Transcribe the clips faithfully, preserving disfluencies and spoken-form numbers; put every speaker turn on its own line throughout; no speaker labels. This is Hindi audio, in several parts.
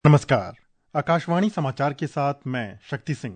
नमस्कार। आकाशवाणी समाचार के साथ मैं शक्ति सिंह।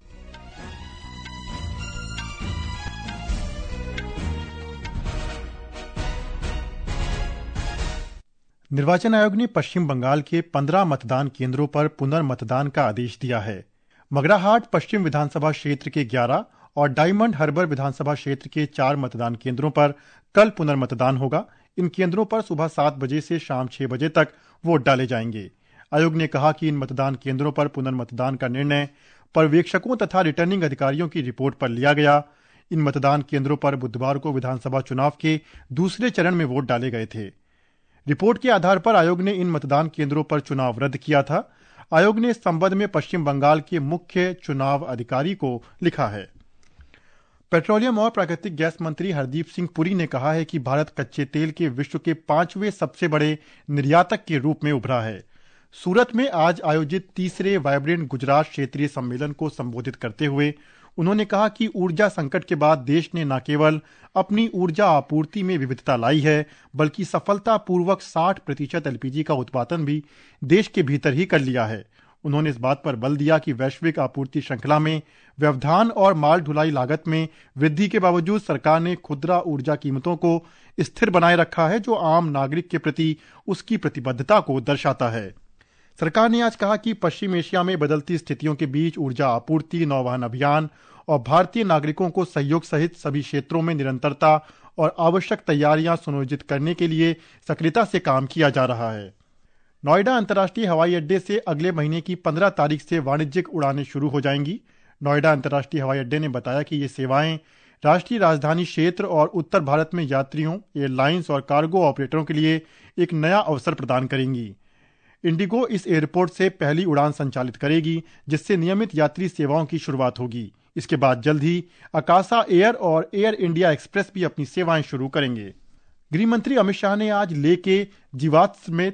निर्वाचन आयोग ने पश्चिम बंगाल के पंद्रह मतदान केंद्रों पर पुनर्मतदान का आदेश दिया है। मगराहाट पश्चिम विधानसभा क्षेत्र के ग्यारह और डायमंड हार्बर विधानसभा क्षेत्र के चार मतदान केंद्रों पर कल पुनर्मतदान होगा। इन केंद्रों पर सुबह सात बजे से शाम छह बजे तक वोट डाले जाएंगे। आयोग ने कहा कि इन मतदान केंद्रों पर पुनर्मतदान का निर्णय पर्यवेक्षकों तथा रिटर्निंग अधिकारियों की रिपोर्ट पर लिया गया। इन मतदान केंद्रों पर बुधवार को विधानसभा चुनाव के दूसरे चरण में वोट डाले गए थे। रिपोर्ट के आधार पर आयोग ने इन मतदान केंद्रों पर चुनाव रद्द किया था। आयोग ने इस संबंध में पश्चिम बंगाल के मुख्य चुनाव अधिकारी को लिखा है। पेट्रोलियम और प्राकृतिक गैस मंत्री हरदीप सिंह पुरी ने कहा है कि भारत कच्चे तेल के विश्व के पांचवें सबसे बड़े निर्यातक के रूप में उभरा है। सूरत में आज आयोजित तीसरे वाइब्रेंट गुजरात क्षेत्रीय सम्मेलन को संबोधित करते हुए उन्होंने कहा कि ऊर्जा संकट के बाद देश ने न केवल अपनी ऊर्जा आपूर्ति में विविधता लाई है, बल्कि सफलतापूर्वक साठ प्रतिशत एलपीजी का उत्पादन भी देश के भीतर ही कर लिया है। उन्होंने इस बात पर बल दिया कि वैश्विक आपूर्ति श्रृंखला में व्यवधान और माल ढुलाई लागत में वृद्धि के बावजूद सरकार ने खुदरा ऊर्जा कीमतों को स्थिर बनाए रखा है, जो आम नागरिक के प्रति उसकी प्रतिबद्धता को दर्शाता है। सरकार ने आज कहा कि पश्चिम एशिया में बदलती स्थितियों के बीच ऊर्जा आपूर्ति, नौवहन अभियान और भारतीय नागरिकों को सहयोग सहित सभी क्षेत्रों में निरंतरता और आवश्यक तैयारियां सुनिश्चित करने के लिए सक्रियता से काम किया जा रहा है। नोएडा अंतर्राष्ट्रीय हवाई अड्डे से अगले महीने की पंद्रह तारीख से वाणिज्यिक उड़ानें शुरू हो जाएंगी। नोएडा अंतर्राष्ट्रीय हवाई अड्डे ने बताया कि ये सेवाएं राष्ट्रीय राजधानी क्षेत्र और उत्तर भारत में यात्रियों, एयरलाइंस और कार्गो ऑपरेटरों के लिए एक नया अवसर प्रदान करेंगी। इंडिगो इस एयरपोर्ट से पहली उड़ान संचालित करेगी, जिससे नियमित यात्री सेवाओं की शुरुआत होगी। इसके बाद जल्द ही आकाशा एयर और एयर इंडिया एक्सप्रेस भी अपनी सेवाएं शुरू करेंगे। गृह मंत्री अमित शाह ने आज लेह के जीवात्स में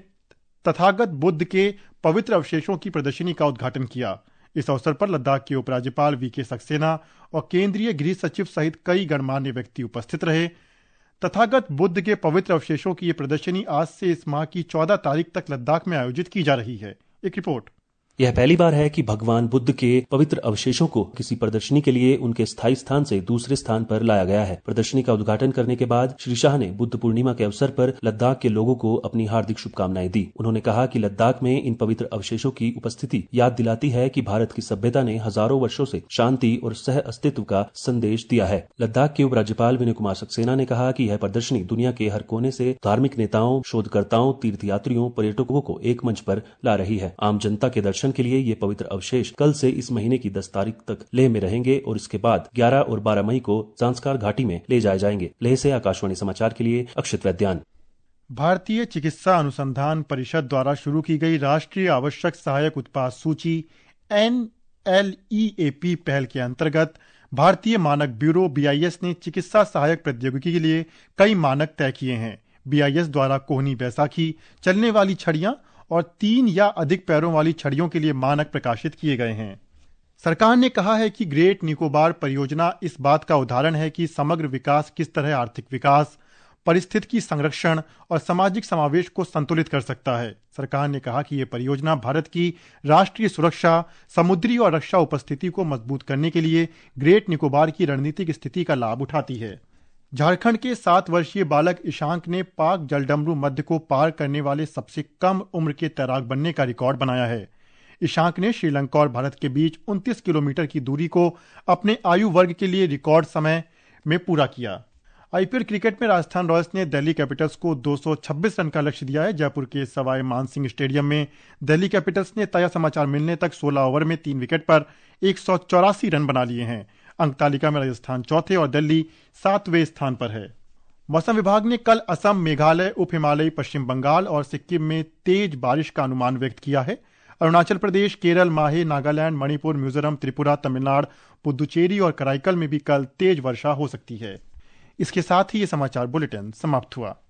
तथागत बुद्ध के पवित्र अवशेषों की प्रदर्शनी का उद्घाटन किया। इस अवसर पर लद्दाख के उपराज्यपाल वी के सक्सेना और केंद्रीय गृह सचिव सहित कई गणमान्य व्यक्ति उपस्थित रहे। तथागत बुद्ध के पवित्र अवशेषों की यह प्रदर्शनी आज से इस माह की चौदह तारीख तक लद्दाख में आयोजित की जा रही है। एक रिपोर्ट।
यह पहली बार है कि भगवान बुद्ध के पवित्र अवशेषों को किसी प्रदर्शनी के लिए उनके स्थायी स्थान से दूसरे स्थान पर लाया गया है। प्रदर्शनी का उद्घाटन करने के बाद श्री शाह ने बुद्ध पूर्णिमा के अवसर पर लद्दाख के लोगों को अपनी हार्दिक शुभकामनाएं दी। उन्होंने कहा कि लद्दाख में इन पवित्र अवशेषों की उपस्थिति याद दिलाती है कि भारत की सभ्यता ने हजारों वर्षों से शांति और सह अस्तित्व का संदेश दिया है। लद्दाख के उपराज्यपाल विनय कुमार सक्सेना ने कहा कि यह प्रदर्शनी दुनिया के हर कोने से धार्मिक नेताओं, शोधकर्ताओं, तीर्थयात्रियों, पर्यटकों को एक मंच पर ला रही है। आम जनता के दर्शन के लिए ये पवित्र अवशेष कल से इस महीने की दस तारीख तक लेह में रहेंगे और इसके बाद ग्यारह और बारह मई को जांस्कार घाटी में ले जाए जाएंगे। लेह से आकाशवाणी समाचार के लिए अक्षित वैद्यान।
भारतीय चिकित्सा अनुसंधान परिषद द्वारा शुरू की गई राष्ट्रीय आवश्यक सहायक उत्पाद सूची N L E A P पहल के अंतर्गत भारतीय मानक ब्यूरो बी आई एस ने चिकित्सा सहायक प्रौद्योगिकी के लिए कई मानक तय किए हैं। बी आई एस द्वारा कोहनी बैसाखी, चलने वाली छड़ियां और तीन या अधिक पैरों वाली छड़ियों के लिए मानक प्रकाशित किए गए हैं। सरकार ने कहा है कि ग्रेट निकोबार परियोजना इस बात का उदाहरण है कि समग्र विकास किस तरह आर्थिक विकास, पारिस्थितिकी संरक्षण और सामाजिक समावेश को संतुलित कर सकता है। सरकार ने कहा कि यह परियोजना भारत की राष्ट्रीय सुरक्षा, समुद्री और रक्षा उपस्थिति को मजबूत करने के लिए ग्रेट निकोबार की रणनीतिक स्थिति का लाभ उठाती है। झारखंड के सात वर्षीय बालक ईशांक ने पाक जलडमरू मध्य को पार करने वाले सबसे कम उम्र के तैराक बनने का रिकॉर्ड बनाया है। ईशांक ने श्रीलंका और भारत के बीच उनतीस किलोमीटर की दूरी को अपने आयु वर्ग के लिए रिकॉर्ड समय में पूरा किया। आईपीएल क्रिकेट में राजस्थान रॉयल्स ने दिल्ली कैपिटल्स को दो सौ छब्बीस रन का लक्ष्य दिया है। जयपुर के सवाई मानसिंह स्टेडियम में दिल्ली कैपिटल्स ने ताजा समाचार मिलने तक सोलह ओवर में तीन विकेट पर एक सौ चौरासी रन बना लिए हैं। अंक तालिका में राजस्थान चौथे और दिल्ली सातवें स्थान पर है। मौसम विभाग ने कल असम, मेघालय, उप हिमालयी पश्चिम बंगाल और सिक्किम में तेज बारिश का अनुमान व्यक्त किया है। अरुणाचल प्रदेश, केरल, माहे, नागालैंड, मणिपुर, मिजोरम, त्रिपुरा, तमिलनाडु, पुदुचेरी और कराईकल में भी कल तेज वर्षा हो सकती है। इसके साथ ही ये समाचार बुलेटिन समाप्त हुआ।